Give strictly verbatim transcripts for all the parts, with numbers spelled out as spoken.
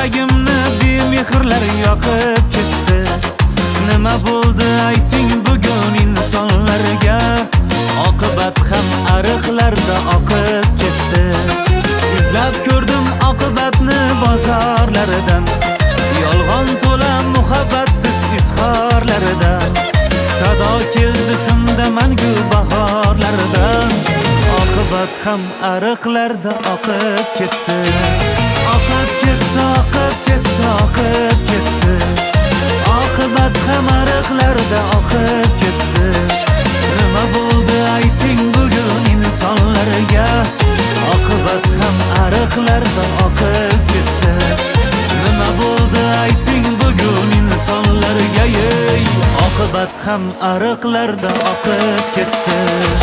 yuragimni bemehrlar yoqib ketdi. Nima bo'ldi ayting bugun insonlarga? Oqibat ham ariqlarda oqib ketdi. Izlab ko'rdim oqibatni bozorlaridan, yolg'on to'la muhabbatsiz izhorlaridan. Sado keldi shunda mangu bahorlaridan. Oqibat ham ariqlarda oqib ketdi. Oqib ketdi, oqib ketdi, oqib ketdi. Oqibat ham ariqlarda oqib ketdi. Nima bo'ldi ayting bugun insonlarga? Oqibat ham ariqlarda oqib ketdi. Nima bo'ldi ayting bugun insonlarga? Ey, oqibat ham ariqlarda oqib ketdi.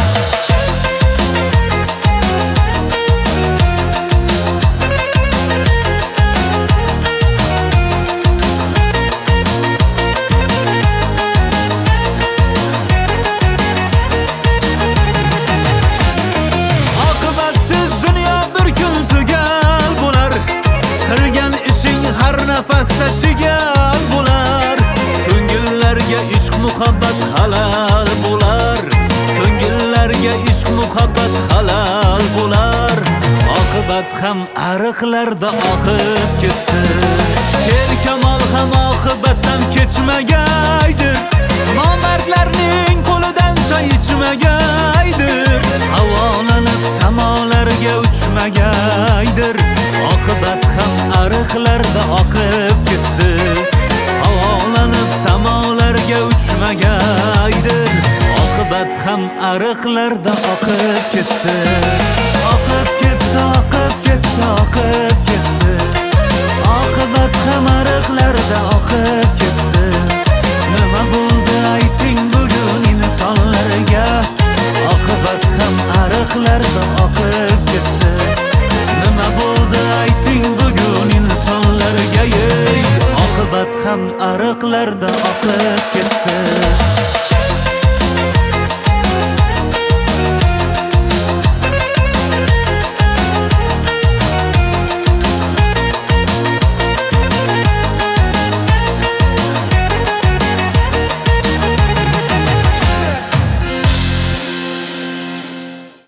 Nafasda chigal bo'lar, ko'ngillarga ishq muhabbat halal bo'lar. Ko'ngillarga ishq muhabbat halal bo'lar. Oqibat ham ariqlarda oqib ketdi. Sher kamol ham oqibatdan kechmagaydir. Nomardlarning qo'lidan choy ichmagaydir. Havolanib samolarga uchmagaydir. Oqibat ham ariqlarda oqib ketdi. Havolanib samolarga uchmagaydir. Oqibat ham ariqlarda oqib ketdi. Oqib ketdi, oqib ketdi, oqib ketdi. Oqibat ham ariqlarda oqib ketdi. Nima bo'ldi ayting bugun insonlarga? Oqibat ham ariqlarda oqib ketdi. Nima bo'ldi ayting bugun insonlarga? Ey, oqibat ham ariqlarda